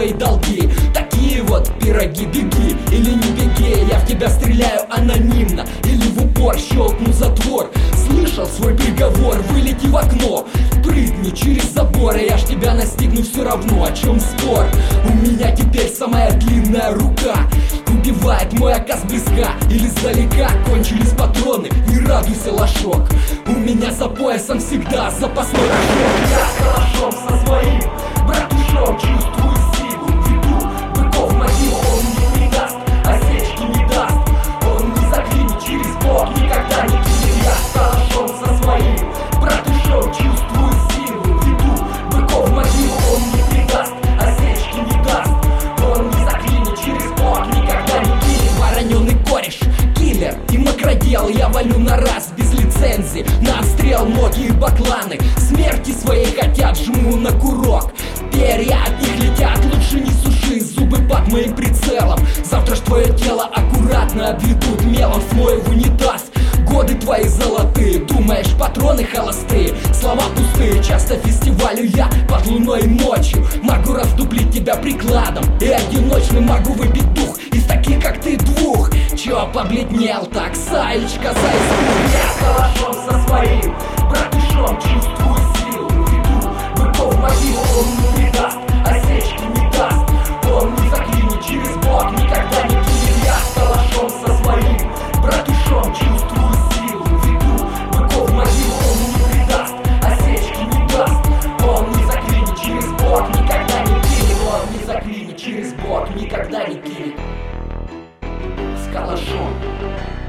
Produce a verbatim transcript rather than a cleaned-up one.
свои долги. Такие вот пироги, беги или не беги. Я в тебя стреляю анонимно или в упор щелкну затвор. Слышал свой приговор, вылети в окно, прыгни через забор, и я ж тебя настигну все равно. О чем спор? У меня теперь самая длинная рука. Убивает мой оказ близка или сдалека. Кончились патроны, не радуйся, лошок. У меня за поясом всегда запасной рожок. Я с калашом со своим братушом чувствую силу. Веду быков в могилу, он мне не даст, осечки не даст. Он не заклинит через бок, никогда не кинет. Я с калашом со своим братушом чувствую силу. Веду быков в могилу, он мне не даст, осечки не даст. Он не заклинит через бок, никогда не кинет. Вороненый кореш, киллер и макродел. Я валю на раз без лицензии, на отстрел ноги и бакланы. Смерти своей хотят, жму на курок. Перья от них летят, лучше не суши зубы под моим прицелом. Завтра ж твое тело аккуратно обведут мелом, смою в унитаз. Годы твои золотые, думаешь, патроны холостые. Слова пустые, часто фестивалю я под луной и ночью. Могу раздуплить тебя прикладом и одиночным могу выбить дух из таких, как ты, двух. Чё побледнел так, Саечка, заискуй? Я с калашом со своим братушом чувствую силу. Веду быков в могилу, он не предаст, осечки не даст. Он не заклинит через бок, никогда не кинет. Я с калашом со своим братушом чувствую силу. Веду быков в могилу, он не предаст, осечки не даст. Он не заклинит через бок, никогда не кинет. Он не заклинит через бок, никогда не кинет. С калашом.